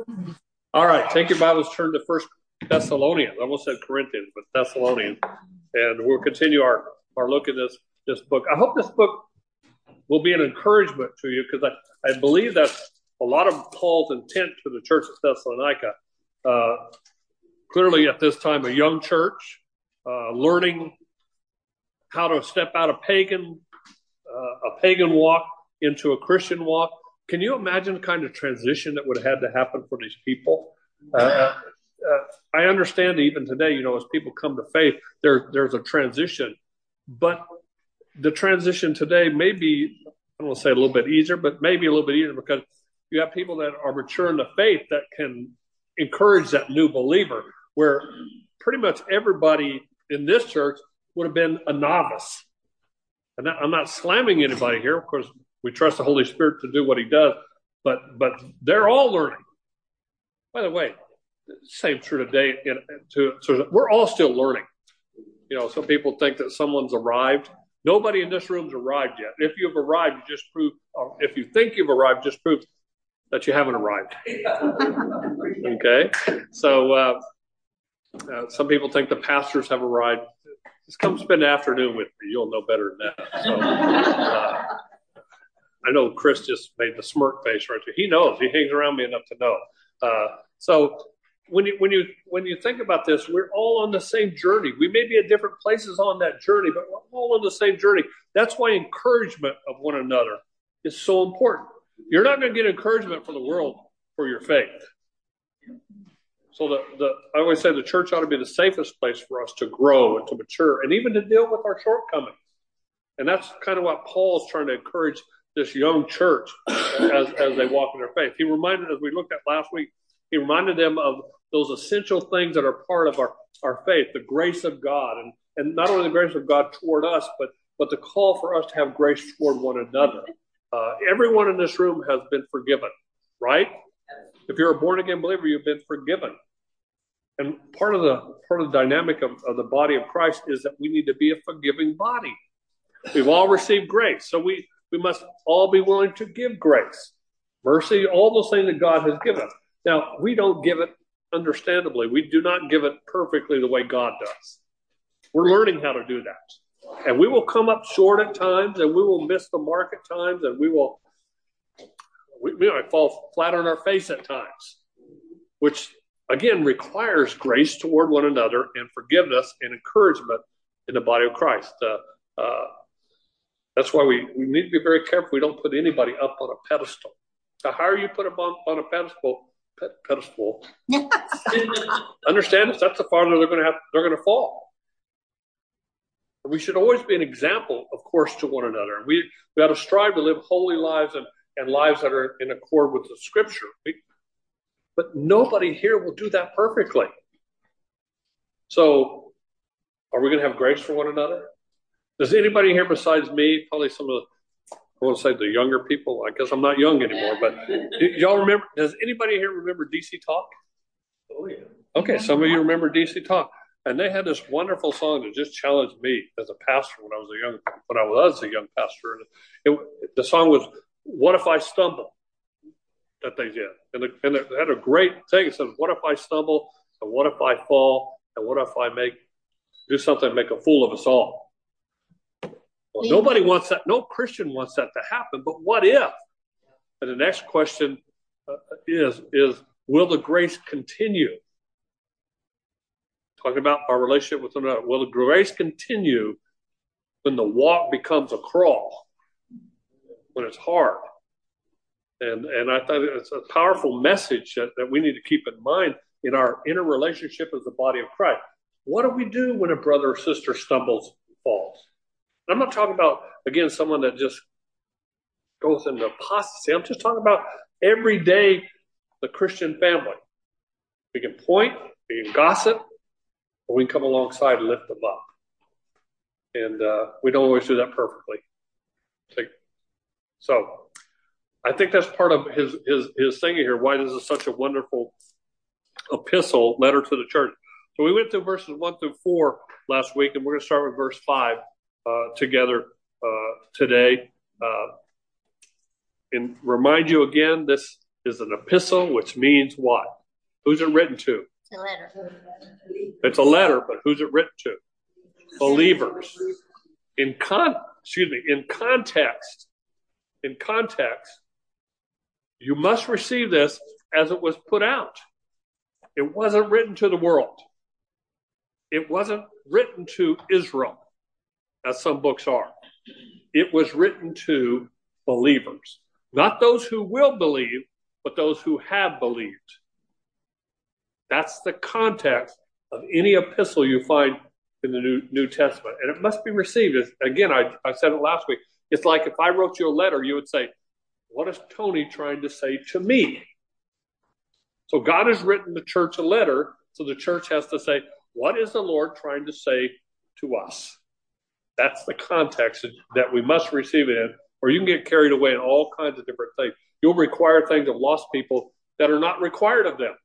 All right, take your Bibles, turn to First Thessalonians. I almost said Corinthians, but Thessalonians, and we'll continue our look at this book. I hope this book will be an encouragement to you, because I believe that's a lot of Paul's intent to the church of Thessalonica. Clearly, at this time, a young church, learning how to step out of a pagan walk into a Christian walk. Can you imagine the kind of transition that would have had to happen for these people? I understand even today, as people come to faith, there's a transition. But the transition today may be, I don't want to say a little bit easier, but maybe a little bit easier, because you have people that are mature in the faith that can encourage that new believer, where pretty much everybody in this church would have been a novice. And I'm not slamming anybody here. Of course, we trust the Holy Spirit to do what he does, but they're all learning. By the way, same true today. We're all still learning. Some people think that someone's arrived. Nobody in this room's arrived yet. If you've arrived, you just prove, or if you think you've arrived, just prove that you haven't arrived. Okay? So some people think the pastors have arrived. Just come spend the afternoon with me. You'll know better than that. So, I know Chris just made the smirk face right there. He knows. He hangs around me enough to know. So when you think about this, we're all on the same journey. We may be at different places on that journey, but we're all on the same journey. That's why encouragement of one another is so important. You're not going to get encouragement from the world for your faith. So I always say the church ought to be the safest place for us to grow and to mature and even to deal with our shortcomings. And that's kind of what Paul's trying to encourage this young church as they walk in their faith. He reminded, as we looked at last week, he reminded them of those essential things that are part of our faith, the grace of God, and not only the grace of God toward us, but the call for us to have grace toward one another. Everyone in this room has been forgiven, right? If you're a born-again believer, you've been forgiven. And part of the dynamic of the body of Christ is that we need to be a forgiving body. We've all received grace, so we must all be willing to give grace, mercy, all those things that God has given us. Now, we don't give it understandably. We do not give it perfectly the way God does. We're learning how to do that. And we will come up short at times, and we will miss the mark at times, and we might fall flat on our face at times, which, again, requires grace toward one another and forgiveness and encouragement in the body of Christ. That's why we need to be very careful we don't put anybody up on a pedestal. The higher you put them on a pedestal, understand this, that's the farther they're going to fall. We should always be an example, of course, to one another. We got to strive to live holy lives and lives that are in accord with the Scripture. But nobody here will do that perfectly. So, are we going to have grace for one another? Does anybody here besides me, probably some of I want to say the younger people, I guess I'm not young anymore, but y'all remember, does anybody here remember DC Talk? Oh, yeah. Okay, some of you remember DC Talk. And they had this wonderful song that just challenged me as a pastor when I was a young pastor. The song was "What If I Stumble?" that they did. And it had a great thing. It says, "What if I stumble? And what if I fall? And what if I do something to make a fool of us all?" Well, nobody wants that. No Christian wants that to happen. But what if? And the next question is will the grace continue? Talking about our relationship with one another. Will the grace continue when the walk becomes a crawl? When it's hard? And I thought it's a powerful message that we need to keep in mind in our inner relationship as the body of Christ. What do we do when a brother or sister stumbles and falls? I'm not talking about, again, someone that just goes into apostasy. I'm just talking about every day the Christian family. We can point, we can gossip, or we can come alongside and lift them up. And we don't always do that perfectly. So I think that's part of his thing here, why this is such a wonderful epistle, letter to the church. So we went through verses 1 through 4 last week, and we're going to start with verse 5 together today. And remind you again, this is an epistle, which means what? Who's it written to? It's a letter. It's a letter, but who's it written to? Believers. In context, you must receive this as it was put out. It wasn't written to the world. It wasn't written to Israel, as some books are. It was written to believers. Not those who will believe, but those who have believed. That's the context of any epistle you find in the New Testament. And it must be received. Again, I said it last week. It's like if I wrote you a letter, you would say, what is Tony trying to say to me? So God has written the church a letter, so the church has to say, what is the Lord trying to say to us? That's the context that we must receive it in, or you can get carried away in all kinds of different things. You'll require things of lost people that are not required of them.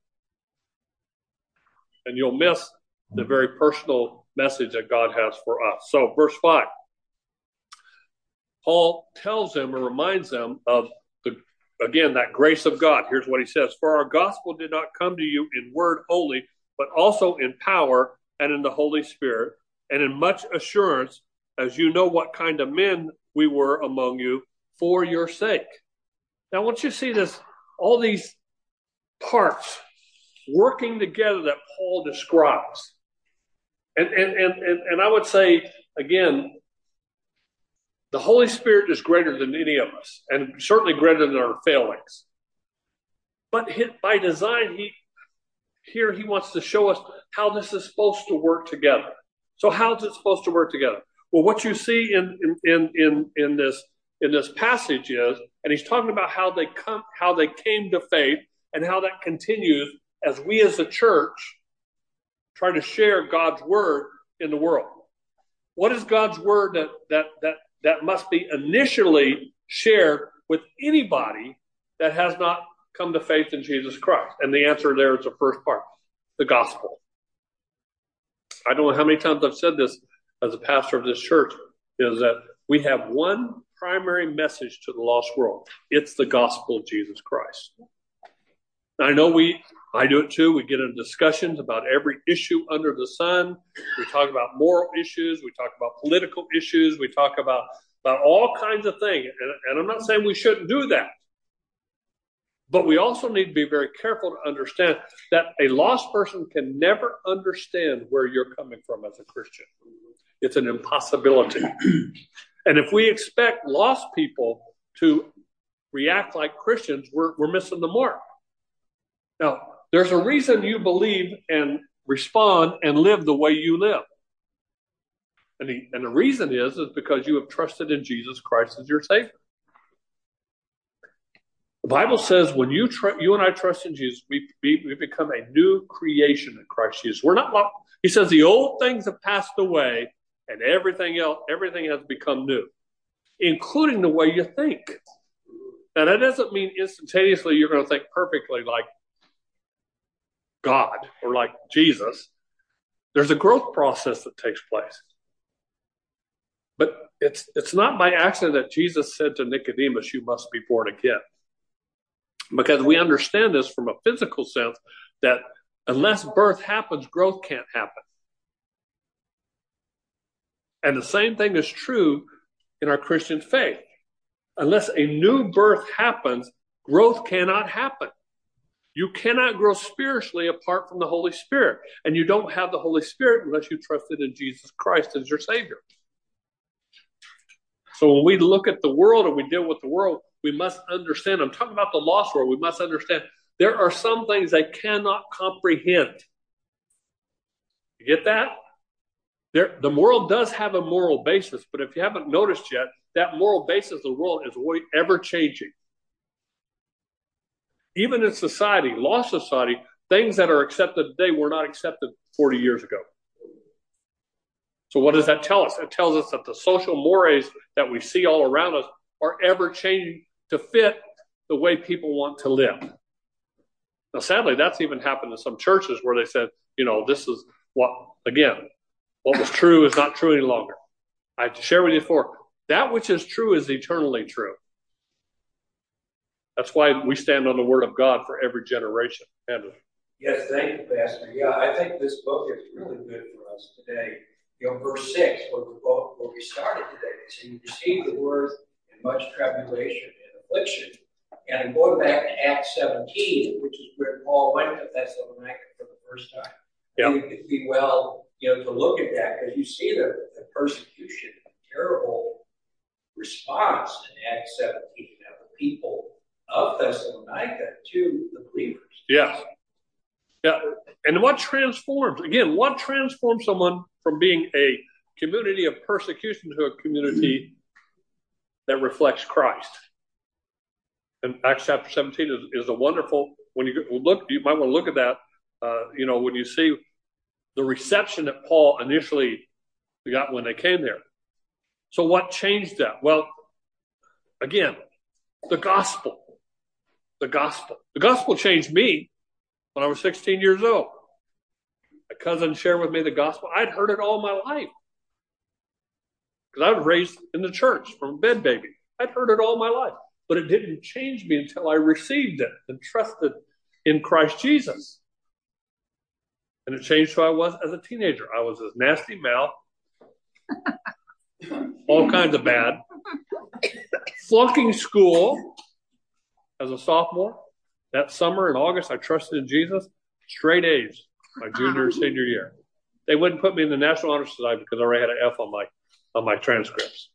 And you'll miss the very personal message that God has for us. So verse 5, Paul tells them or reminds them of, again, that grace of God. Here's what he says. For our gospel did not come to you in word only, but also in power and in the Holy Spirit, and in much assurance, as you know what kind of men we were among you for your sake. Now, once you see this, all these parts working together that Paul describes. And I would say, again, the Holy Spirit is greater than any of us, and certainly greater than our failings. But by design, he wants to show us how this is supposed to work together. So how is it supposed to work together? Well, what you see in this passage is, and he's talking about how they came to faith, and how that continues as we as a church try to share God's word in the world. What is God's word that must be initially shared with anybody that has not come to faith in Jesus Christ? And the answer there is the first part, the gospel. I don't know how many times I've said this as a pastor of this church, is that we have one primary message to the lost world. It's the gospel of Jesus Christ. I know I do it too. We get into discussions about every issue under the sun. We talk about moral issues. We talk about political issues. We talk about all kinds of things. And I'm not saying we shouldn't do that. But we also need to be very careful to understand that a lost person can never understand where you're coming from as a Christian. It's an impossibility. And if we expect lost people to react like Christians, we're missing the mark. Now, there's a reason you believe and respond and live the way you live. And the reason is because you have trusted in Jesus Christ as your Savior. The Bible says when you and I trust in Jesus, we become a new creation in Christ Jesus. We're not. He says the old things have passed away, and everything has become new, including the way you think. Now that doesn't mean instantaneously you're going to think perfectly like God or like Jesus. There's a growth process that takes place. But it's not by accident that Jesus said to Nicodemus, you must be born again. Because we understand this from a physical sense, that unless birth happens, growth can't happen. And the same thing is true in our Christian faith. Unless a new birth happens, growth cannot happen. You cannot grow spiritually apart from the Holy Spirit. And you don't have the Holy Spirit unless you trusted in Jesus Christ as your Savior. So when we look at the world and we deal with the world, we must understand, I'm talking about the lost world, we must understand there are some things they cannot comprehend. You get that? The world does have a moral basis, but if you haven't noticed yet, that moral basis of the world is ever changing. Even in society, lost society, things that are accepted today were not accepted 40 years ago. So what does that tell us? It tells us that the social mores that we see all around us are ever changing to fit the way people want to live. Now, sadly, that's even happened in some churches where they said, this is what was true is not true any longer. I share with you before, that which is true is eternally true. That's why we stand on the word of God for every generation. Andrew. Yes, thank you, Pastor. Yeah, I think this book is really good for us today. Verse 6, where we started today, so you receive the word in much tribulation and affliction. And going back to Acts 17, which is where Paul went to Thessalonica for the first time. I think it'd be well, to look at that, because you see the persecution, the terrible response in Acts 17 of the people of Thessalonica to the believers. Yes. Yeah. And what transforms someone from being a community of persecution to a community that reflects Christ? And Acts chapter 17 is a wonderful, when you look, you might want to look at that, when you see the reception that Paul initially got when they came there. So what changed that? Well, again, the gospel. The gospel. The gospel changed me when I was 16 years old. My cousin shared with me the gospel. I'd heard it all my life. Because I was raised in the church from a bed baby. I'd heard it all my life. But it didn't change me until I received it and trusted in Christ Jesus. And it changed who I was as a teenager. I was this nasty mouth, all kinds of bad, flunking school as a sophomore. That summer in August, I trusted in Jesus. Straight A's my junior and senior year. They wouldn't put me in the National Honor Society because I already had an F on my transcripts.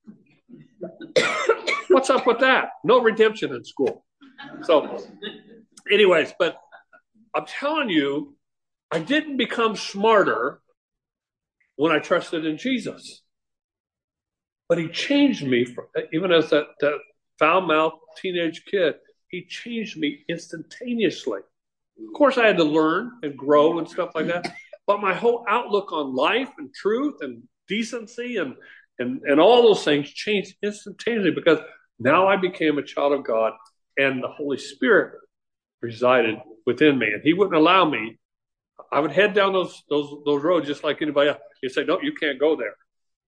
What's up with that? No redemption in school. So, anyways, but I'm telling you, I didn't become smarter when I trusted in Jesus. But he changed me, even as that foul-mouthed teenage kid, he changed me instantaneously. Of course, I had to learn and grow and stuff like that. But my whole outlook on life and truth and decency and all those things changed instantaneously because now I became a child of God and the Holy Spirit resided within me. And he wouldn't allow me. I would head down those roads just like anybody else. He'd say, no, you can't go there.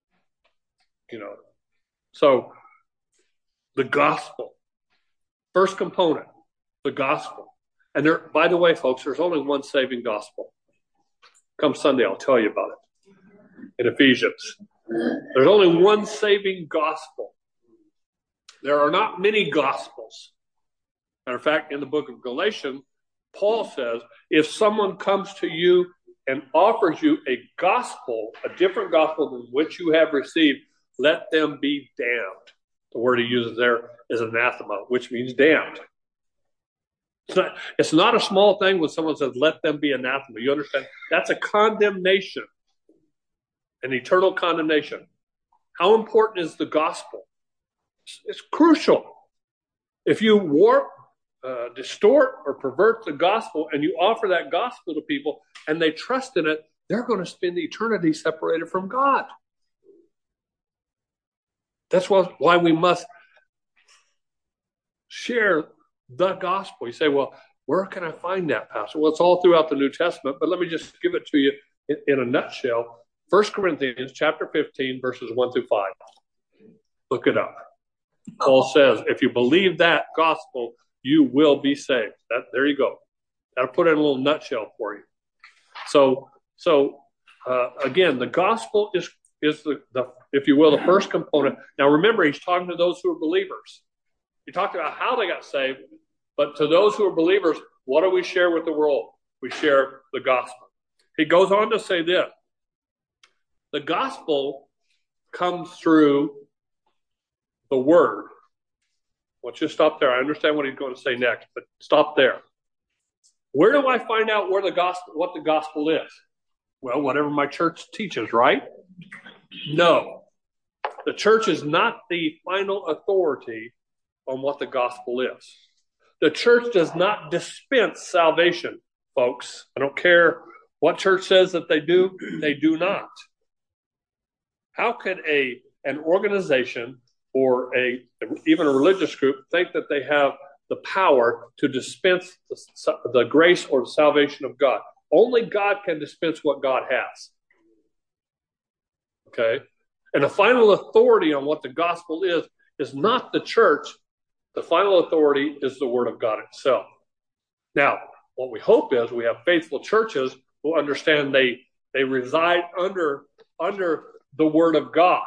So the gospel, first component, the gospel. And there, by the way, folks, there's only one saving gospel. Come Sunday, I'll tell you about it in Ephesians. There's only one saving gospel. There are not many gospels. Matter of fact, in the book of Galatians, Paul says, if someone comes to you and offers you a gospel, a different gospel than which you have received, let them be damned. The word he uses there is anathema, which means damned. It's not a small thing when someone says, let them be anathema. You understand? That's a condemnation, an eternal condemnation. How important is the gospel? It's crucial. If you warp, distort, or pervert the gospel and you offer that gospel to people and they trust in it, they're going to spend eternity separated from God. That's why we must share the gospel. You say, well, where can I find that, Pastor? Well, it's all throughout the New Testament, but let me just give it to you in a nutshell. 1 Corinthians chapter 15, verses 1 through 5. Look it up. Paul says, if you believe that gospel, you will be saved. There you go. I'll put it in a little nutshell for you. So again, the gospel is the if you will, the first component. Now remember, he's talking to those who are believers. He talked about how they got saved, but to those who are believers, what do we share with the world? We share the gospel. He goes on to say this. The gospel comes through the word. I want you to stop there. I understand what he's going to say next, but stop there. Where do I find out what the gospel is? Well, whatever my church teaches, right? No. The church is not the final authority on what the gospel is. The church does not dispense salvation, folks. I don't care what church says that they do not. How could an organization or even a religious group think that they have the power to dispense the grace or the salvation of God? Only God can dispense what God has. Okay? And the final authority on what the gospel is not the church, The final authority is the Word of God itself. Now, what we hope is we have faithful churches who understand they reside under the Word of God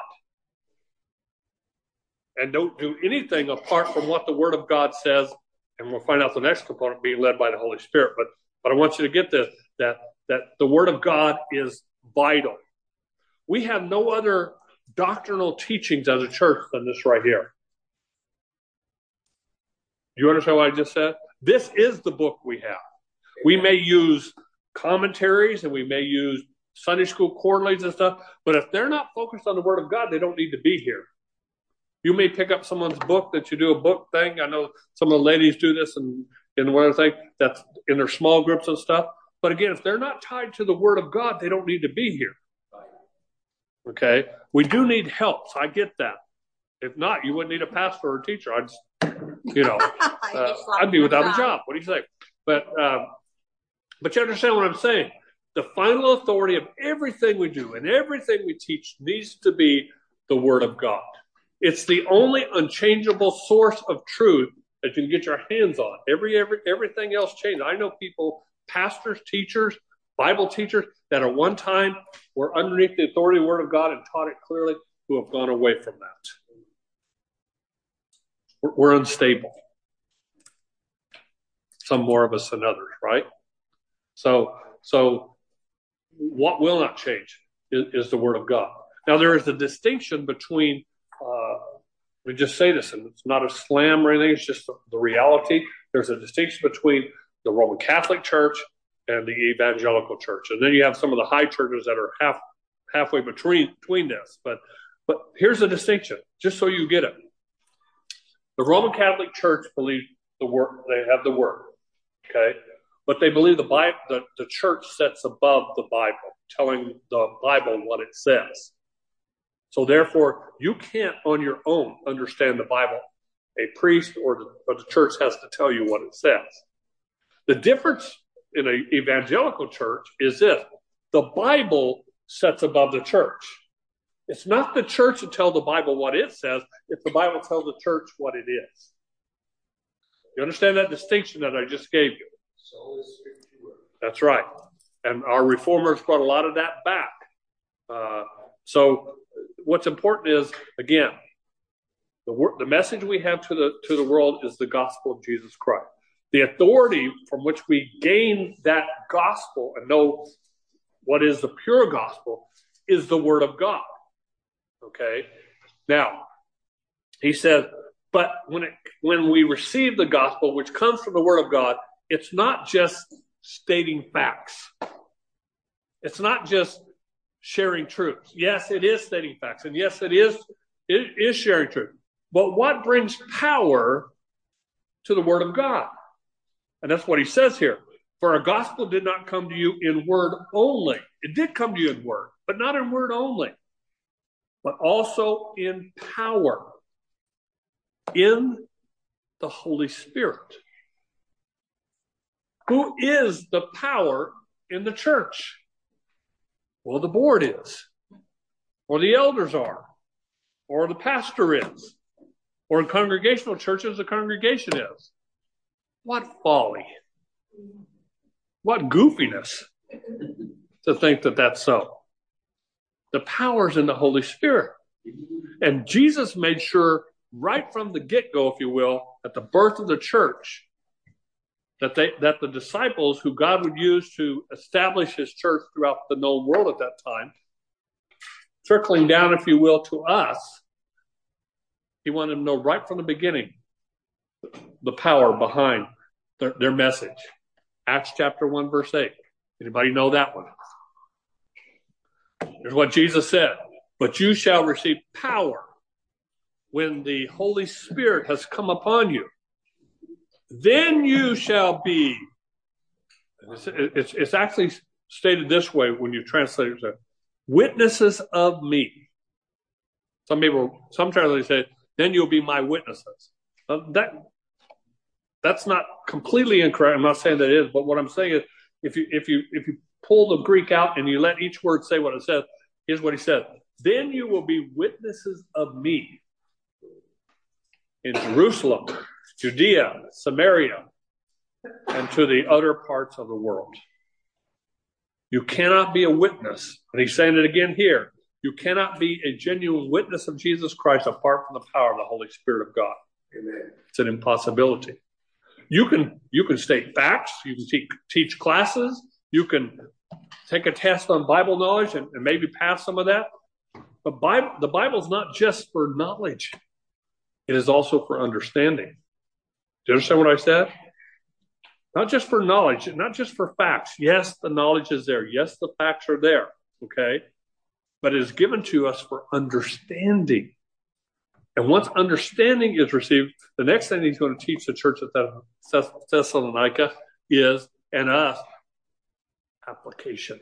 and don't do anything apart from what the Word of God says. And we'll find out the next component being led by the Holy Spirit. But I want you to get this, that the Word of God is vital. We have no other doctrinal teachings as a church than this right here. You understand what I just said? This is the book we have. We may use commentaries and we may use Sunday school quarterlies and stuff, but if they're not focused on the Word of God, they don't need to be here. You may pick up someone's book that you do a book thing. I know some of the ladies do this and one other thing that's in their small groups and stuff. But again, if they're not tied to the Word of God, they don't need to be here. Okay? We do need help. So I get that. If not, you wouldn't need a pastor or a teacher. I'd be without a job. What do you say? But you understand what I'm saying. The final authority of everything we do and everything we teach needs to be the Word of God. It's the only unchangeable source of truth that you can get your hands on. Everything else changes. I know people, pastors, teachers, Bible teachers, that at one time were underneath the authority of the Word of God and taught it clearly, who have gone away from that. We're unstable. Some more of us than others, right? So what will not change is the Word of God. Now, there is a distinction between, we just say this, and it's not a slam or anything, it's just the reality. There's a distinction between the Roman Catholic Church and the Evangelical Church. And then you have some of the high churches that are halfway between this. But here's the distinction, just so you get it. The Roman Catholic Church believes the Word, they have the Word, okay? But they believe the church sits above the Bible, telling the Bible what it says. So therefore, you can't on your own understand the Bible. A priest or the church has to tell you what it says. The difference in an evangelical church is this. The Bible sits above the church. It's not the church that tells the Bible what it says. It's the Bible tells the church what it is. You understand that distinction that I just gave you? So is Scripture. That's right. And our reformers brought a lot of that back. So what's important is, again, the message we have to the world is the gospel of Jesus Christ. The authority from which we gain that gospel and know what is the pure gospel is the Word of God. Okay? Now, he says, but when we receive the gospel, which comes from the Word of God, it's not just stating facts. It's not just sharing truth. Yes, it is stating facts. And yes, it is sharing truth. But what brings power to the Word of God? And that's what he says here. For our gospel did not come to you in word only. It did come to you in word, but not in word only, but also in power, in the Holy Spirit. Who is the power in the church? Well, the board is, or the elders are, or the pastor is, or in congregational churches, the congregation is. What folly. What goofiness to think that that's so. The power's in the Holy Spirit. And Jesus made sure right from the get-go, if you will, at the birth of the church, that the disciples who God would use to establish his church throughout the known world at that time, trickling down, if you will, to us, he wanted to know right from the beginning the power behind their message. Acts chapter 1, verse 8. Anybody know that one? Here's what Jesus said. But you shall receive power when the Holy Spirit has come upon you. Then you shall be. It's actually stated this way when you translate it. Witnesses of me. Some translators say, then you'll be my witnesses. That's not completely incorrect. I'm not saying that it is, but what I'm saying is, if you pull the Greek out and you let each word say what it says, here's what he said. Then you will be witnesses of me in Jerusalem Judea, Samaria, and to the other parts of the world. You cannot be a witness, and he's saying it again here. You cannot be a genuine witness of Jesus Christ apart from the power of the Holy Spirit of God. Amen. It's an impossibility. You can state facts, you can teach classes, you can take a test on Bible knowledge and maybe pass some of that. But the Bible's not just for knowledge. It is also for understanding. Do you understand what I said? Not just for knowledge, not just for facts. Yes, the knowledge is there. Yes, the facts are there. Okay? But it is given to us for understanding. And once understanding is received, the next thing he's going to teach the church at Thessalonica is, and us, application.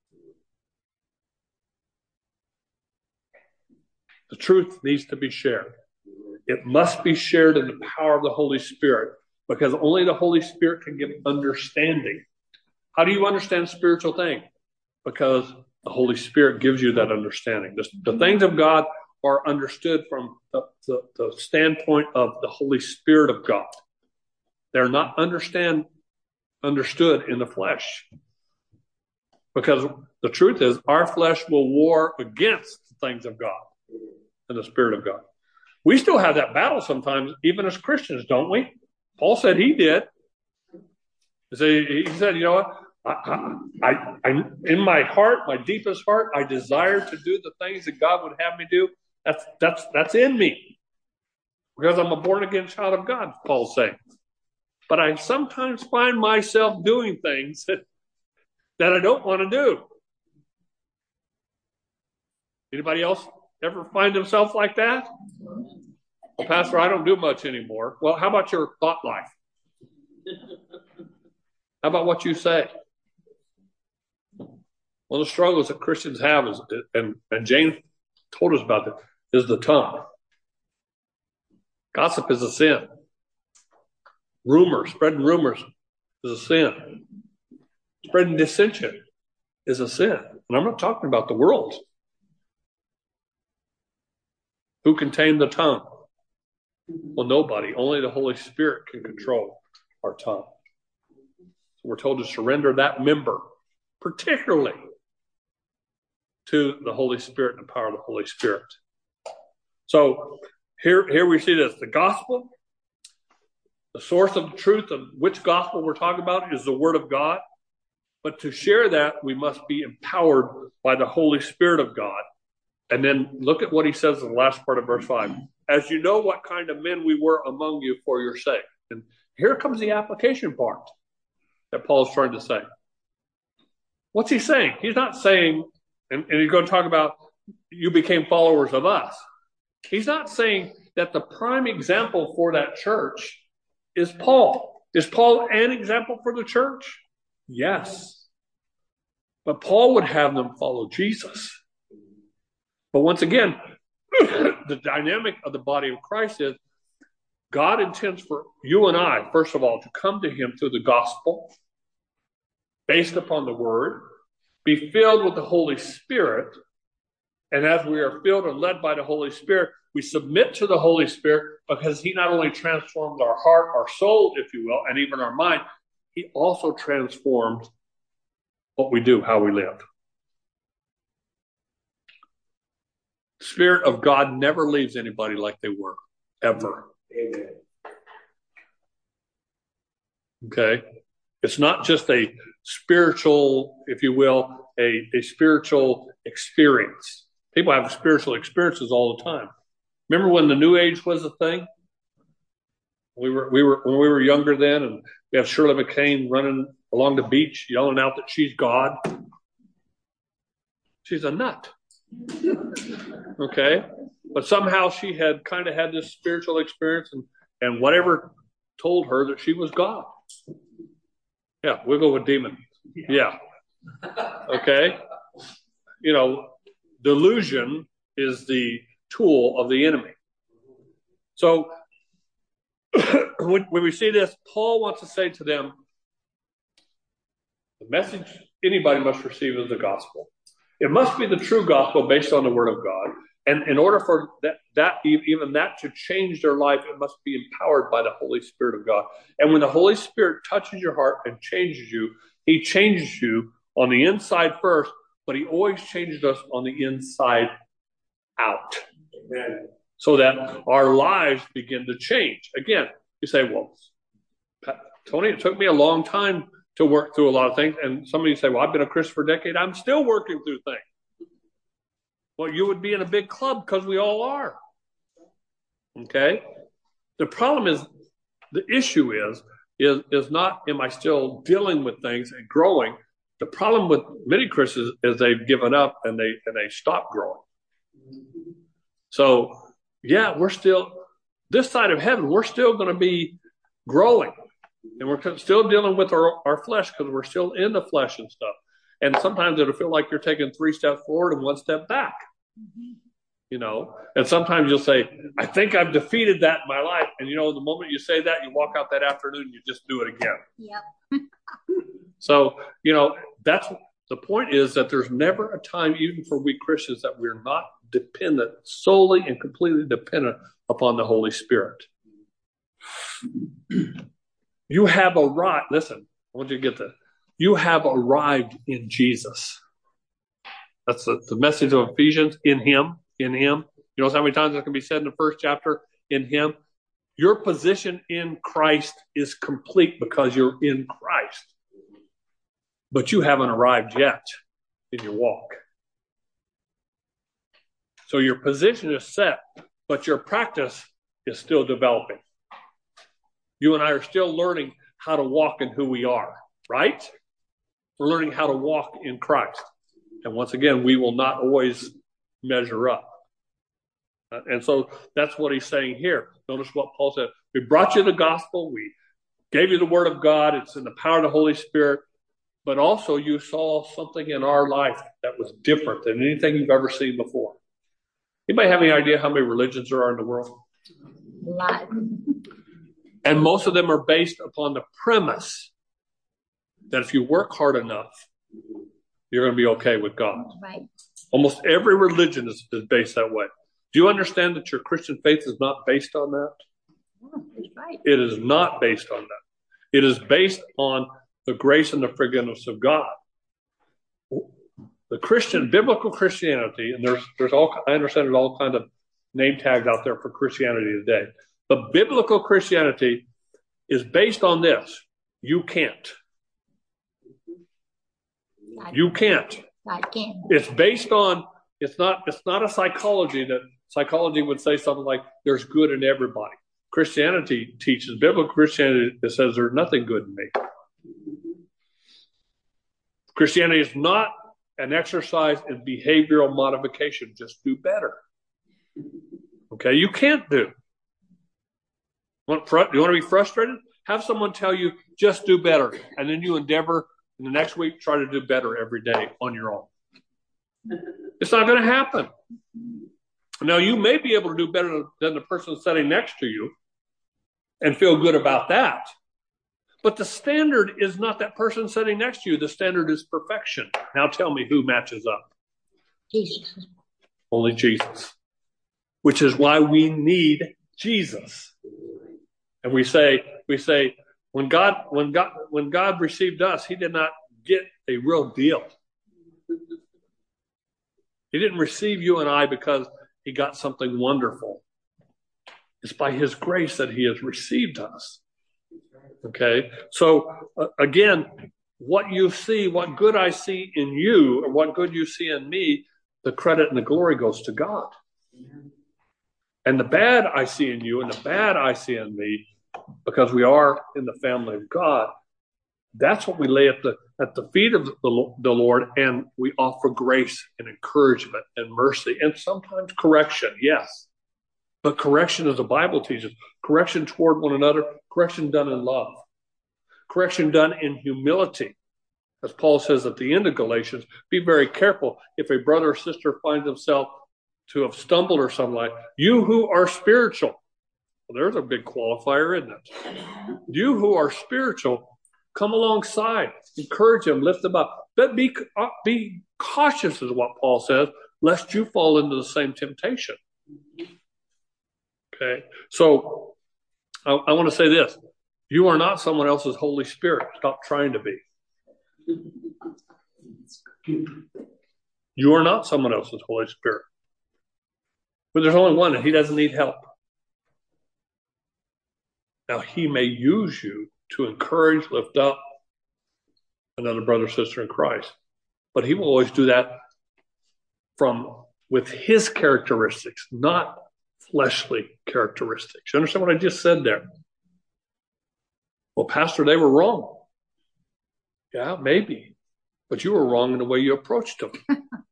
The truth needs to be shared. It must be shared in the power of the Holy Spirit, because only the Holy Spirit can give understanding. How do you understand spiritual things? Because the Holy Spirit gives you that understanding. The things of God are understood from the standpoint of the Holy Spirit of God. They're not understood in the flesh. Because the truth is, our flesh will war against the things of God and the Spirit of God. We still have that battle sometimes, even as Christians, don't we? Paul said he did. He said, you know what? I in my heart, my deepest heart, I desire to do the things that God would have me do. That's in me. Because I'm a born again child of God, Paul's saying. But I sometimes find myself doing things that I don't want to do. Anybody else ever find themselves like that? Well, Pastor, I don't do much anymore. Well, how about your thought life? How about what you say? One of the struggles that Christians have is, and James told us about it, is the tongue. Gossip is a sin. Spreading rumors is a sin. Spreading dissension is a sin. And I'm not talking about the world. Who can tame the tongue? Well, nobody. Only the Holy Spirit can control our tongue. So we're told to surrender that member, particularly to the Holy Spirit and the power of the Holy Spirit. So here we see this. The gospel, the source of the truth of which gospel we're talking about is the Word of God. But to share that, we must be empowered by the Holy Spirit of God. And then look at what he says in the last part of verse 5. As you know what kind of men we were among you for your sake. And here comes the application part that Paul is trying to say. What's he saying? He's not saying, and he's going to talk about, you became followers of us. He's not saying that the prime example for that church is Paul. Is Paul an example for the church? Yes. But Paul would have them follow Jesus. But once again, the dynamic of the body of Christ is God intends for you and I, first of all, to come to him through the gospel, based upon the word, be filled with the Holy Spirit, and as we are filled and led by the Holy Spirit, we submit to the Holy Spirit because he not only transforms our heart, our soul, if you will, and even our mind, he also transforms what we do, how we live. The Spirit of God never leaves anybody like they were, ever. Amen. Okay? It's not just a spiritual, if you will, a spiritual experience. People have spiritual experiences all the time. Remember when the New Age was a thing? We were when we were younger then, and we have Shirley MacLaine running along the beach yelling out that she's God. She's a nut. Okay? But somehow she had kind of had this spiritual experience, and whatever told her that she was God. Yeah, we'll go with demon. Yeah. Okay? You know, delusion is the tool of the enemy. So when we see this, Paul wants to say to them, the message anybody must receive is the gospel. It must be the true gospel based on the word of God. And in order for even that to change their life, it must be empowered by the Holy Spirit of God. And when the Holy Spirit touches your heart and changes you, he changes you on the inside first, but he always changes us on the inside out. Amen. So that our lives begin to change. Again, you say, well, Tony, it took me a long time to work through a lot of things. And somebody say, well, I've been a Christian for a decade. I'm still working through things. Well, you would be in a big club because we all are. Okay? The problem is, the issue is not, am I still dealing with things and growing? The problem with many Christians is they've given up and they stop growing. So, yeah, we're still, this side of heaven, we're still going to be growing. And we're still dealing with our flesh because we're still in the flesh and stuff. And sometimes it'll feel like you're taking 3 steps forward and 1 step back. You know, and sometimes you'll say, I think I've defeated that in my life. And, you know, the moment you say that, you walk out that afternoon, you just do it again. Yep. So, you know, that's the point, is that there's never a time, even for we Christians, that we're not dependent, solely and completely dependent upon the Holy Spirit. You have arrived. Listen, I want you to get this. You have arrived in Jesus. That's the message of Ephesians, in him, in him. You know how many times that can be said in the first chapter, in him? Your position in Christ is complete because you're in Christ. But you haven't arrived yet in your walk. So your position is set, but your practice is still developing. You and I are still learning how to walk in who we are, right? We're learning how to walk in Christ. And once again, we will not always measure up. And so that's what he's saying here. Notice what Paul said. We brought you the gospel. We gave you the word of God. It's in the power of the Holy Spirit. But also you saw something in our life that was different than anything you've ever seen before. Anybody have any idea how many religions there are in the world? A lot. And most of them are based upon the premise that if you work hard enough, you're going to be okay with God. Right. Almost every religion is based that way. Do you understand that your Christian faith is not based on that? Yeah, that's right. It is not based on that. It is based on the grace and the forgiveness of God. The biblical Christianity, and there's all, I understand there's all kinds of name tags out there for Christianity today. But biblical Christianity is based on this. You can't. You can't. God can. It's based on, it's not a psychology that psychology would say something like there's good in everybody. Christianity teaches, biblical Christianity, that says there's nothing good in me. Christianity is not an exercise in behavioral modification. Just do better. Okay, you can't do. You want to be frustrated? Have someone tell you, just do better. And then you endeavor in the next week, try to do better every day on your own. It's not going to happen. Now, you may be able to do better than the person sitting next to you and feel good about that. But the standard is not that person sitting next to you. The standard is perfection. Now tell me who matches up. Jesus. Only Jesus. Which is why we need Jesus. And we say, when God received us, he did not get a real deal. He didn't receive you and I because he got something wonderful. It's by his grace that he has received us. Okay? So, again, what you see, what good I see in you, or what good you see in me, the credit and the glory goes to God. And the bad I see in you and the bad I see in me, because we are in the family of God, that's what we lay at the feet of the Lord, and we offer grace and encouragement and mercy and sometimes correction, yes. But correction, as the Bible teaches, correction toward one another, correction done in love, correction done in humility. As Paul says at the end of Galatians, be very careful if a brother or sister finds himself to have stumbled or something like, you who are spiritual. Well, there's a big qualifier, isn't it? You who are spiritual, come alongside, encourage them, lift them up. But be cautious is what Paul says, lest you fall into the same temptation. Okay, so I want to say this. You are not someone else's Holy Spirit. Stop trying to be. You are not someone else's Holy Spirit. But there's only one, and he doesn't need help. Now, he may use you to encourage, lift up another brother or sister in Christ. But he will always do that with his characteristics, not fleshly characteristics. You understand what I just said there? Well, Pastor, they were wrong. Yeah, maybe. But you were wrong in the way you approached them.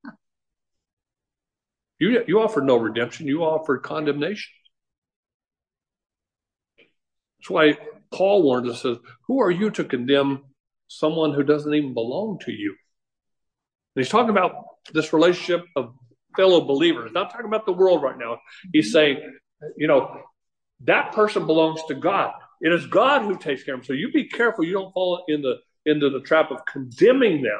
You offered no redemption. You offered condemnation. That's why Paul warned us, says, who are you to condemn someone who doesn't even belong to you? And he's talking about this relationship of fellow believers. Not talking about the world right now. He's saying, that person belongs to God. It is God who takes care of them. So you be careful you don't fall into the trap of condemning them.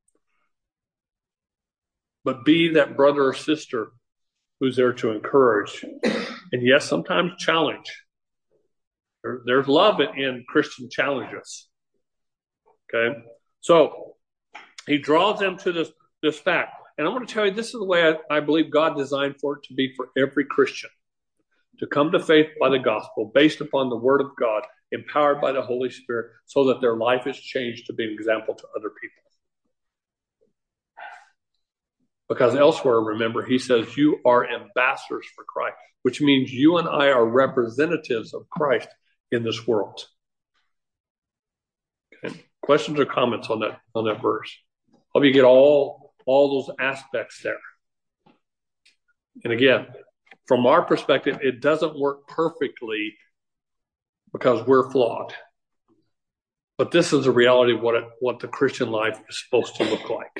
But be that brother or sister who's there to encourage. And yes, sometimes challenge. There's love in Christian challenges. Okay? So he draws them to this fact. And I want to tell you, this is the way I believe God designed for it to be for every Christian. To come to faith by the gospel, based upon the word of God, empowered by the Holy Spirit, so that their life is changed to be an example to other people. Because elsewhere, remember, he says, you are ambassadors for Christ, which means you and I are representatives of Christ in this world. Okay. Questions or comments on that verse? Hope you get all those aspects there. And again, from our perspective, it doesn't work perfectly because we're flawed. But this is the reality of what the Christian life is supposed to look like.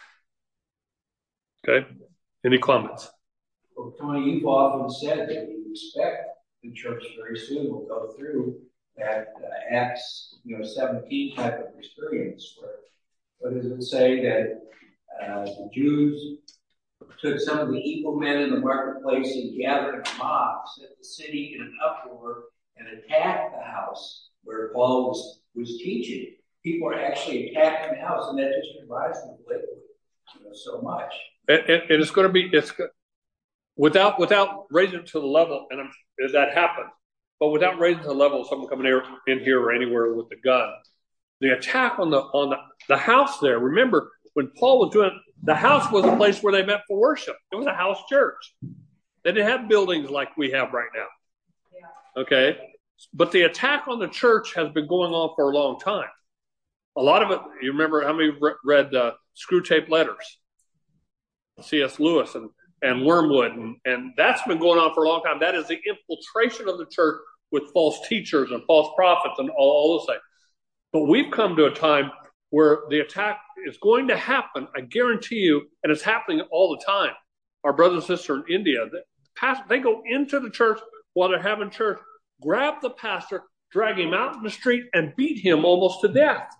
Okay? Any comments? Well, Tony, you've often said that you expect the church very soon will go through that Acts 17 type of experience where, what does it say, that the Jews took some of the evil men in the marketplace and gathered a mob, set the city in an uproar, and attacked the house where Paul was teaching. People are actually attacking the house, and that just reminds me blatantly, so much. And it's going to be without raising it to the level, and that happens, but without raising to the level of someone coming in here or anywhere with a gun. The attack on the house there. Remember, when Paul was doing it, the house was a place where they met for worship. It was a house church. They didn't have buildings like we have right now. Yeah. Okay? But the attack on the church has been going on for a long time. A lot of it, you remember how many read Screw Tape Letters? C.S. Lewis and Wormwood. And that's been going on for a long time. That is the infiltration of the church with false teachers and false prophets and all those things. But we've come to a time where the attack is going to happen, I guarantee you, and it's happening all the time. Our brother and sister in India, they go into the church while they're having church, grab the pastor, drag him out in the street, and beat him almost to death.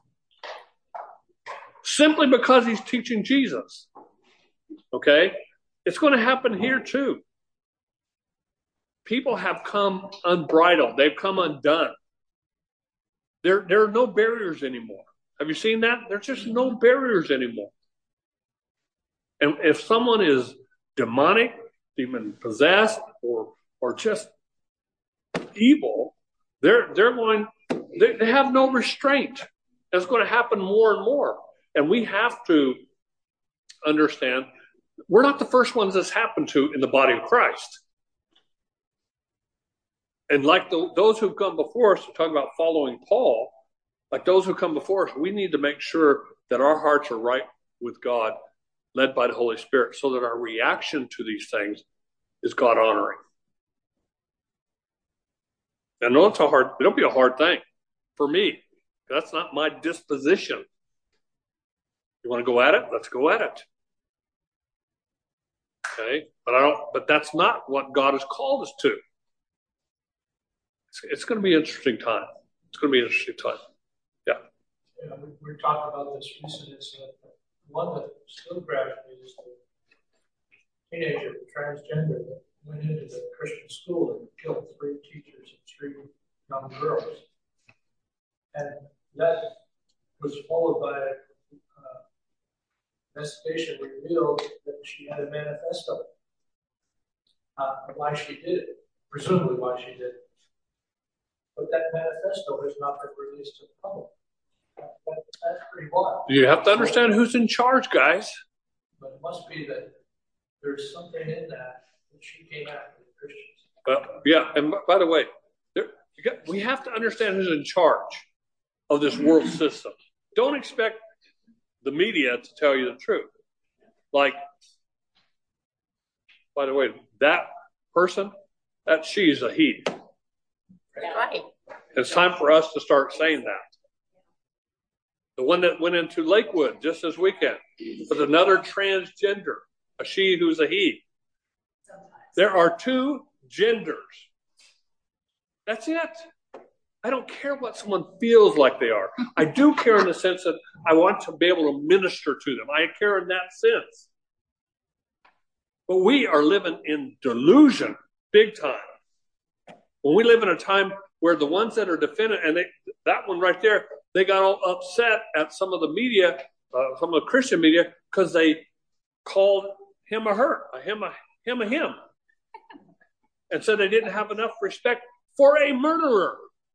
Simply because he's teaching Jesus. Okay? It's going to happen here too. People have come unbridled. They've come undone. There are no barriers anymore. Have you seen that? There's just no barriers anymore. And if someone is demonic, demon possessed, or just evil, they have no restraint. It's going to happen more and more. And we have to understand we're not the first ones this happened to in the body of Christ. And like those who've come before us, to talk about following Paul, like those who come before us, we need to make sure that our hearts are right with God, led by the Holy Spirit, so that our reaction to these things is God honoring. And I know it'll be a hard thing for me. That's not my disposition. You want to go at it? Let's go at it. Okay? But that's not what God has called us to. It's going to be an interesting time. It's going to be an interesting time. Yeah. Yeah, we talked about this recently. One that still grabs me is teenager, transgender, that went into the Christian school and killed 3 teachers and 3 young girls. And that was followed by investigation revealed that she had a manifesto. Why she did it, presumably why she did it. But that manifesto has not been released to the public. That's pretty wild. You have to understand who's in charge, guys. But it must be that there's something in that she came after the Christians. Well, yeah, and by the way, we have to understand who's in charge of this world system. Don't expect the media to tell you the truth. Like, by the way, that person, that she's a he. That's right. It's time for us to start saying that. The one that went into Lakewood just this weekend was another transgender, a she who's a he. There are 2 genders. That's it. I don't care what someone feels like they are. I do care in the sense that I want to be able to minister to them. I care in that sense. But we are living in delusion, big time. When we live in a time where the ones that are defending, and that one right there, they got all upset at some of the media, some of the Christian media, because they called him a her, a him, and said they didn't have enough respect for a murderer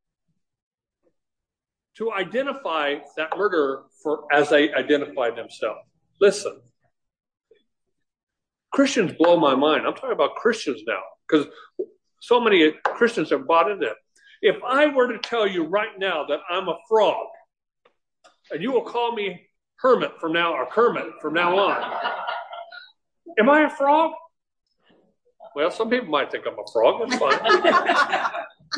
to identify that murderer as they identified themselves. Listen, Christians blow my mind. I'm talking about Christians now, because so many Christians have bought into it. If I were to tell you right now that I'm a frog, and you will call me Hermit from now, or Kermit from now on, am I a frog? Well, some people might think I'm a frog. That's fine.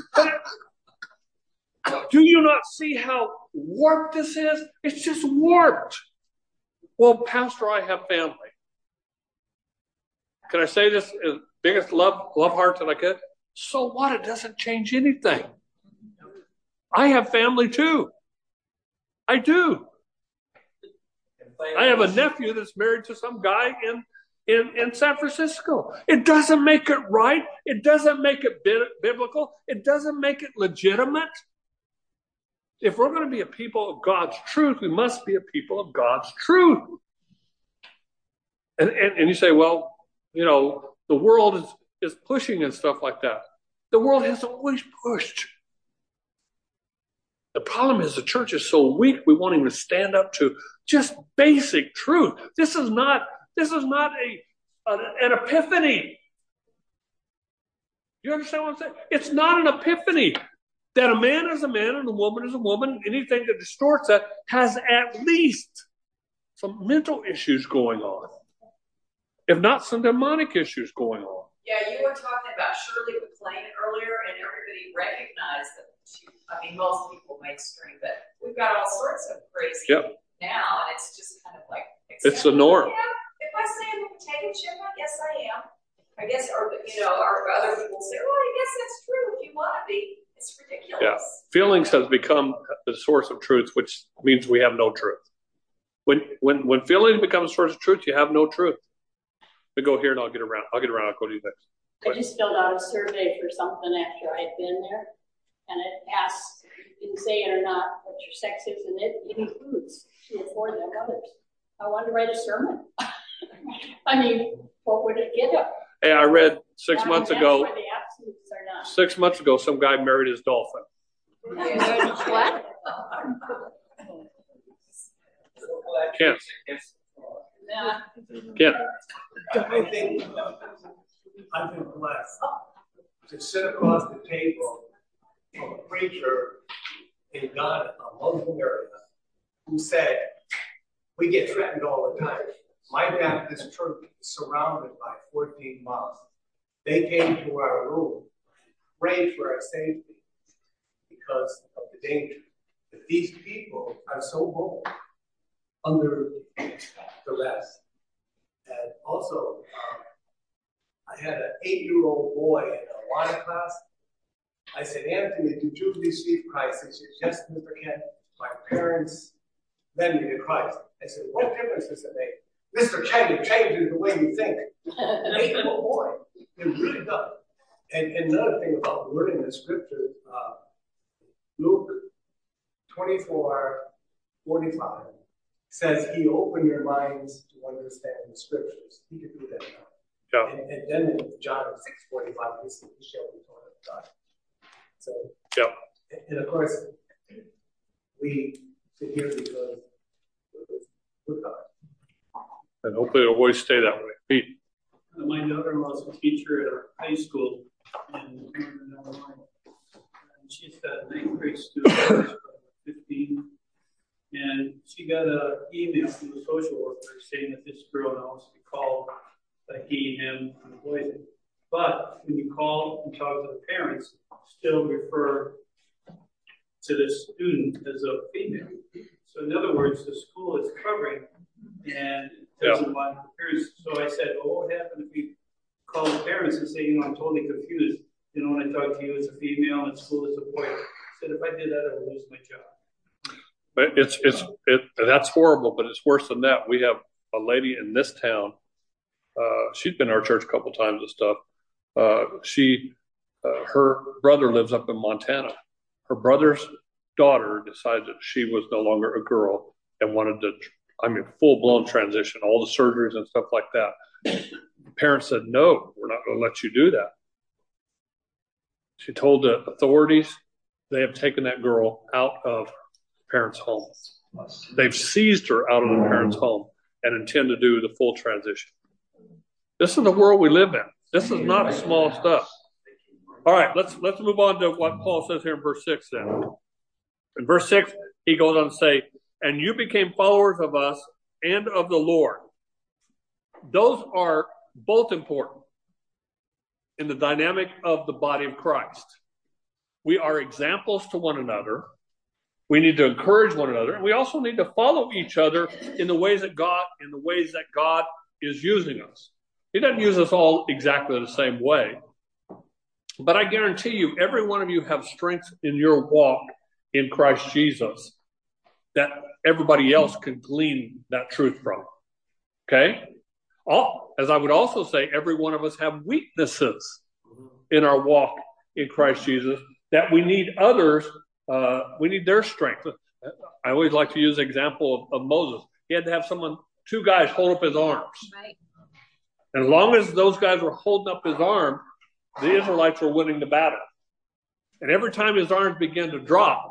But do you not see how warped this is? It's just warped. Well, Pastor, I have family. Can I say this as biggest love heart that I could? So what? It doesn't change anything. I have family too. I do. I have a nephew that's married to some guy in San Francisco. It doesn't make it right. It doesn't make it biblical. It doesn't make it legitimate. If we're going to be a people of God's truth, we must be a people of God's truth. And you say, well, you know, the world is pushing and stuff like that. The world has always pushed. The problem is the church is so weak, we won't even stand up to just basic truth. This is not an epiphany. You understand what I'm saying? It's not an epiphany. That a man is a man and a woman is a woman. Anything that distorts that has at least some mental issues going on, if not some demonic issues going on. Yeah, you were talking about Shirley MacLaine earlier, and everybody recognized that most people mainstream, but we've got all sorts of crazy now, and it's just kind of like it's the norm. Yeah, if I say I'm a potato chip, I guess I am. I guess, or other people say, well, I guess that's true if you want to be. It's ridiculous. Yeah, feelings has become the source of truth, which means we have no truth. When feelings become a source of truth, you have no truth. We go here and I'll get around. I'll go to you next. I just filled out a survey for something after I had been there, and it asks, you can say it or not, what your sex is, and it includes 2 or 4 of them others. I wanted to write a sermon. I mean, what would it get up? Hey, I read 6 months ago. Where the absolutes are not. 6 months ago, some guy married his dolphin. What? Kent. Yeah. Kent. I think I've been blessed to sit across the table from a preacher in Ghana, a Muslim area, who said, we get threatened all the time. My Baptist church is surrounded by 14 mosques. They came to our room, prayed for our safety because of the danger. But these people are so bold under duress. And also, I had an 8-year-old boy in a water class. I said, Anthony, did you receive Christ? He said, yes, Mr. Kent. My parents led me to Christ. I said, what difference does it make? Mr. Ken, it changes the way you think. Oh boy, it really does. And another thing about learning the scriptures, Luke 24:45 says he opened their minds to understand the scriptures. He could do that now. Yeah. And then in John 6:45, he said, he shall be taught of God. So, yeah. And of course, we sit here because we're God. And hopefully it'll always stay that way. Pete. My daughter-in-law's a teacher at our high school in Northern Illinois. And she's got 9th grade students, 15. And she got an email from the social worker saying that this girl now wants to be called he, him, and the boys. But when you call and talk to the parents, still refer to the student as a female. So in other words, the school is covering and doesn't want the parents. So I said, well, what would happen if we call the parents and say, I'm totally confused. When I talk to you as a female and at school as a boy. I said, if I did that, I would lose my job. But that's horrible, but it's worse than that. We have a lady in this town. She's been in our church a couple times and stuff. Her brother lives up in Montana. Her brother's daughter decided that she was no longer a girl and wanted to, full-blown transition, all the surgeries and stuff like that. The parents said, no, we're not going to let you do that. She told the authorities they have taken that girl out of parents' home. They've seized her out of the parents' home and intend to do the full transition. This is the world we live in. This is not small stuff. All right, let's move on to what Paul says here in verse 6 then. In verse 6, he goes on to say, and you became followers of us and of the Lord. Those are both important in the dynamic of the body of Christ. We are examples to one another. We need to encourage one another. And we also need to follow each other in the ways that God is using us. He doesn't use us all exactly the same way. But I guarantee you, every one of you have strengths in your walk in Christ Jesus that everybody else can glean that truth from. Okay? As I would also say, every one of us have weaknesses in our walk in Christ Jesus that we need others, we need their strength. I always like to use the example of Moses. He had to have two guys hold up his arms. Right. And as long as those guys were holding up his arm, the Israelites were winning the battle. And every time his arms began to drop,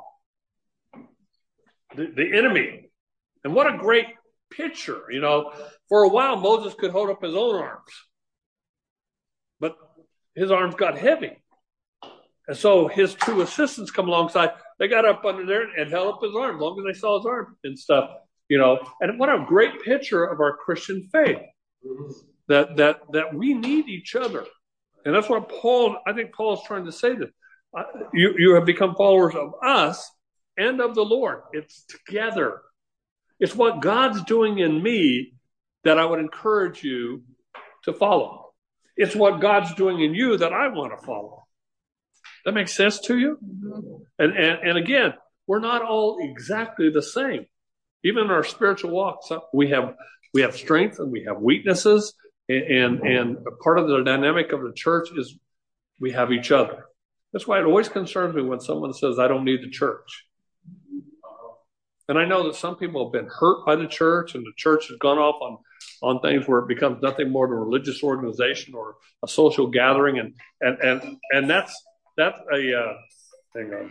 the enemy, and what a great picture, for a while Moses could hold up his own arms, but his arms got heavy. And so his two assistants come alongside, they got up under there and held up his arm, as long as they saw his arm and stuff, and what a great picture of our Christian faith, that we need each other. And that's what I think Paul is trying to say, that you have become followers of us and of the Lord. It's together. It's what God's doing in me that I would encourage you to follow. It's what God's doing in you that I want to follow. That makes sense to you? And again, we're not all exactly the same. Even in our spiritual walk, we have strength and we have weaknesses. And part of the dynamic of the church is we have each other. That's why it always concerns me when someone says, I don't need the church. And I know that some people have been hurt by the church, and the church has gone off on things where it becomes nothing more than a religious organization or a social gathering, and that's a hang on.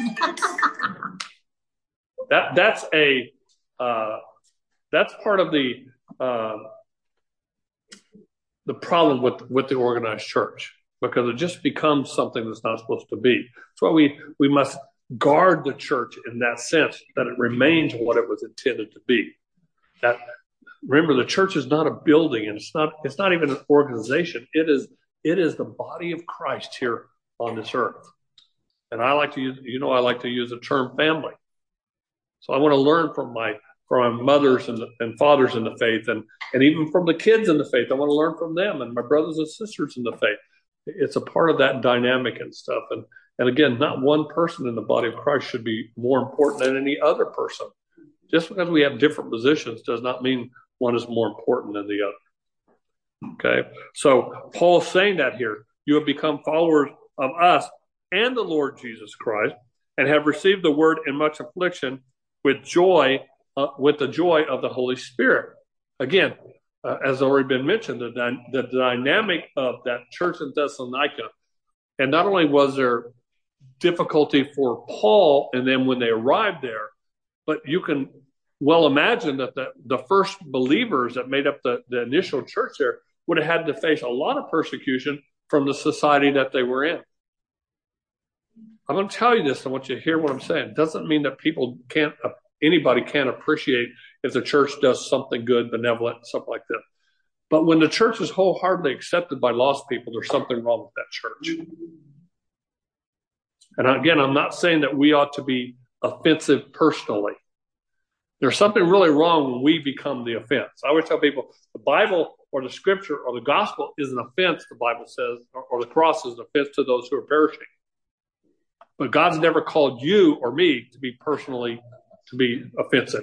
That's part of the problem with the organized church, because it just becomes something that's not supposed to be. That's why we must guard the church in that sense, that it remains what it was intended to be. That, remember, the church is not a building, and it's not even an organization. It is the body of Christ here on this earth. And I like to use the term family. So I want to learn from my mothers and fathers in the faith, and even from the kids in the faith. I want to learn from them and my brothers and sisters in the faith. It's a part of that dynamic and stuff. And again, not one person in the body of Christ should be more important than any other person. Just because we have different positions does not mean one is more important than the other. Okay? So Paul's saying that here. You have become followers of us and the Lord Jesus Christ, and have received the word in much affliction with joy, with the joy of the Holy Spirit. Again, as already been mentioned, the dynamic of that church in Thessalonica, and not only was there difficulty for Paul and them when they arrived there, but you can well imagine that the first believers that made up the initial church there would have had to face a lot of persecution from the society that they were in. I'm going to tell you this, I want you to hear what I'm saying. It doesn't mean that anybody can't appreciate if the church does something good, benevolent, something like that. But when the church is wholeheartedly accepted by lost people, there's something wrong with that church. And again, I'm not saying that we ought to be offensive personally. There's something really wrong when we become the offense. I always tell people the Bible or the scripture or the gospel is an offense, the Bible says, or the cross is an offense to those who are perishing. But God's never called you or me to be offensive.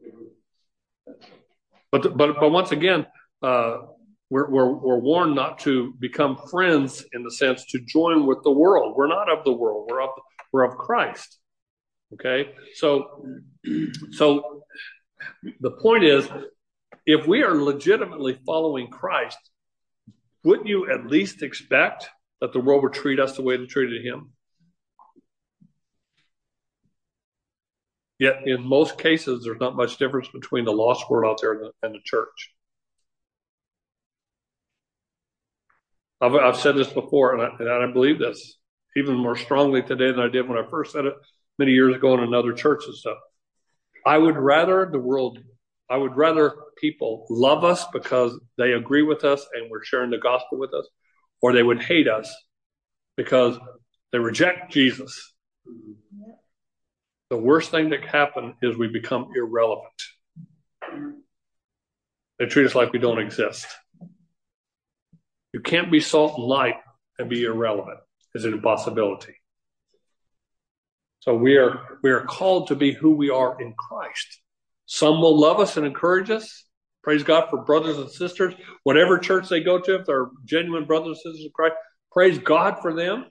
But once again, we're warned not to become friends in the sense to join with the world. We're not of the world. We're of Christ. Okay, so the point is, if we are legitimately following Christ, wouldn't you at least expect that the world would treat us the way they treated him? Yet in most cases, there's not much difference between the lost world out there and the church. I've said this before, and I believe this even more strongly today than I did when I first said it many years ago in another church and stuff. I would rather people love us because they agree with us and we're sharing the gospel with us, or they would hate us because they reject Jesus. The worst thing that can happen is we become irrelevant. They treat us like we don't exist. You can't be salt and light and be irrelevant. It's an impossibility. So we are called to be who we are in Christ. Some will love us and encourage us. Praise God for brothers and sisters. Whatever church they go to, if they're genuine brothers and sisters of Christ, praise God for them.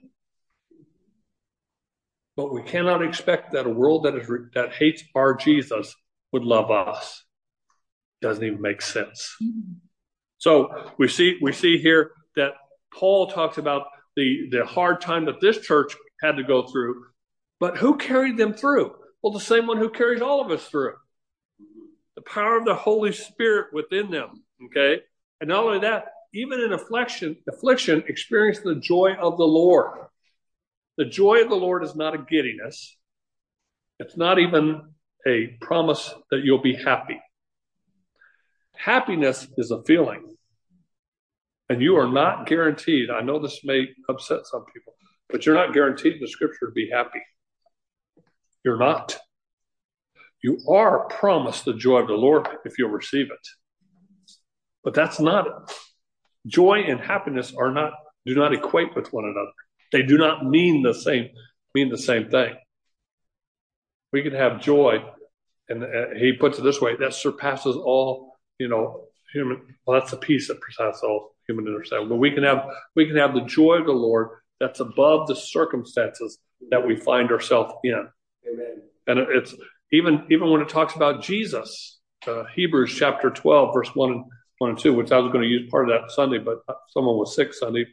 But we cannot expect that a world that hates our Jesus would love us. Doesn't even make sense. So we see here that Paul talks about the hard time that this church had to go through. But who carried them through? Well, the same one who carries all of us through. The power of the Holy Spirit within them. Okay? And not only that, even in affliction, experience the joy of the Lord. The joy of the Lord is not a giddiness. It's not even a promise that you'll be happy. Happiness is a feeling. And you are not guaranteed, I know this may upset some people, but you're not guaranteed in the scripture to be happy. You're not. You are promised the joy of the Lord if you'll receive it. But that's not it. Joy and happiness do not equate with one another. They do not mean the same thing. We can have joy, and he puts it this way, that surpasses all, human. Well, that's the peace that surpasses all human understanding. But we can have the joy of the Lord that's above the circumstances that we find ourselves in. Amen. And it's even when it talks about Jesus, Hebrews chapter 12, verse 1 and 2, which I was going to use part of that Sunday, but someone was sick Sunday.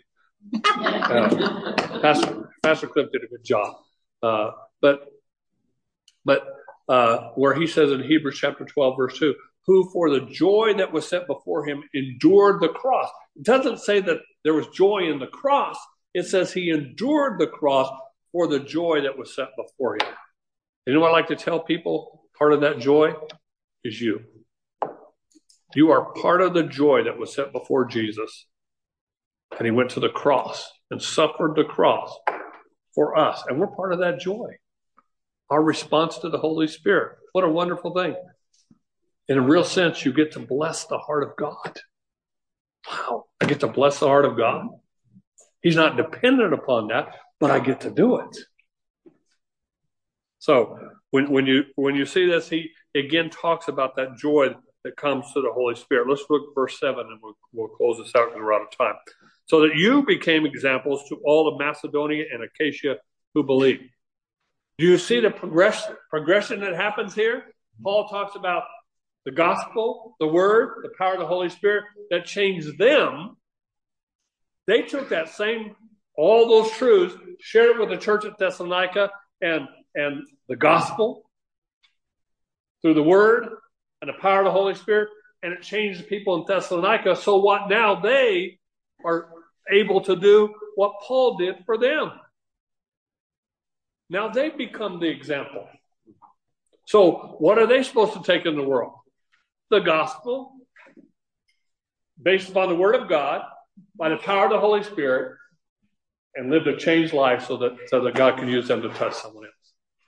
Pastor Cliff did a good job. But where he says in Hebrews chapter 12, verse 2, who for the joy that was set before him endured the cross. It doesn't say that there was joy in the cross. It says he endured the cross for the joy that was set before him. You know what I like to tell people? Part of that joy is you. You are part of the joy that was set before Jesus. And he went to the cross and suffered the cross for us. And we're part of that joy. Our response to the Holy Spirit. What a wonderful thing. In a real sense, you get to bless the heart of God. Wow. I get to bless the heart of God. He's not dependent upon that, but I get to do it. So when you see this, he again talks about that joy that comes to the Holy Spirit. Let's look at verse 7 and we'll close this out because we're out of time. So that you became examples to all of Macedonia and Achaia who believed. Do you see the progression that happens here? Paul talks about the gospel, the word, the power of the Holy Spirit that changed them. They took that same, all those truths, shared it with the church at Thessalonica and the gospel through the word and the power of the Holy Spirit, and it changed the people in Thessalonica. So what now? They are able to do what Paul did for them. Now they become the example. So what are they supposed to take in the world? The gospel, based upon the word of God, by the power of the Holy Spirit, and live a changed life so that God can use them to touch someone else.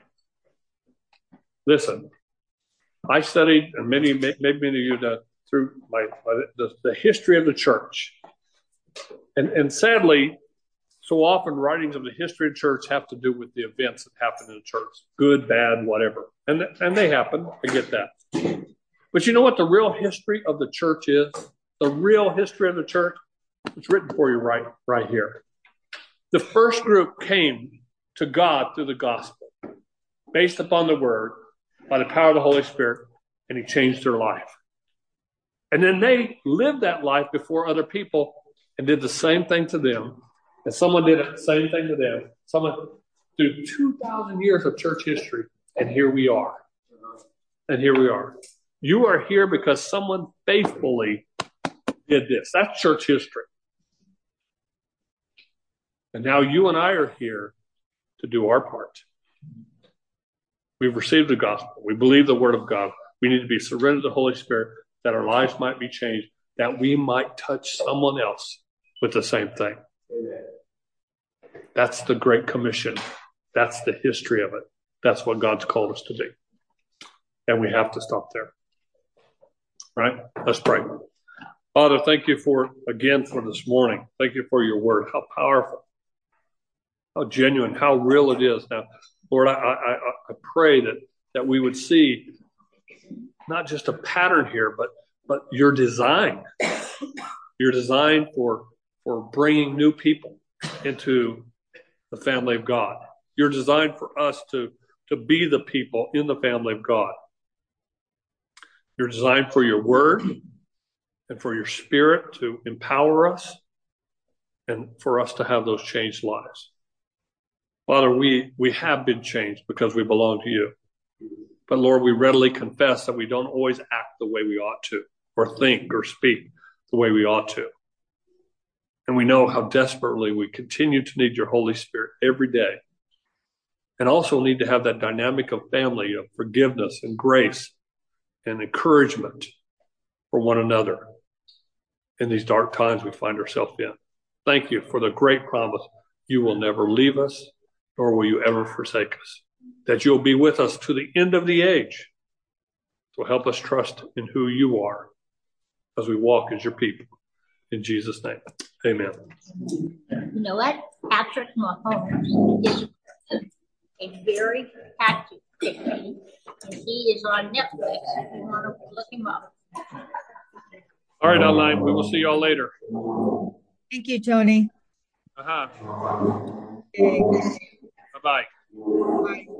Listen, I studied, and maybe many of you know, through the history of the church. And sadly, so often writings of the history of the church have to do with the events that happen in the church. Good, bad, whatever. And they happen. I get that. But you know what the real history of the church is? The real history of the church? It's written for you right here. The first group came to God through the gospel, based upon the word, by the power of the Holy Spirit, and he changed their life. And then they lived that life before other people and did the same thing to them. And someone did the same thing to them. Someone through 2,000 years of church history. And here we are. And here we are. You are here because someone faithfully did this. That's church history. And now you and I are here to do our part. We've received the gospel. We believe the word of God. We need to be surrendered to the Holy Spirit that our lives might be changed, that we might touch someone else with the same thing. Amen. That's the Great Commission. That's the history of it. That's what God's called us to be. And we have to stop there. Right? Let's pray. Father, thank you for this morning. Thank you for your word. How powerful, how genuine, how real it is. Now, Lord, I pray that we would see not just a pattern here, but your design. Your design for bringing new people into the family of God. Your design for us to be the people in the family of God. Your design for your word and for your spirit to empower us and for us to have those changed lives. Father, we have been changed because we belong to you. But Lord, we readily confess that we don't always act the way we ought to, or think or speak the way we ought to. And we know how desperately we continue to need your Holy Spirit every day. And also need to have that dynamic of family, of forgiveness and grace and encouragement for one another in these dark times we find ourselves in. Thank you for the great promise. You will never leave us, nor will you ever forsake us. That you'll be with us to the end of the age. So help us trust in who you are as we walk as your people. In Jesus' name, amen. You know what? Patrick Mahomes is a very active Christian, and he is on Netflix if you want to look him up. All right, online. We will see y'all later. Thank you, Tony. Uh-huh. Okay. Bye-bye. Bye.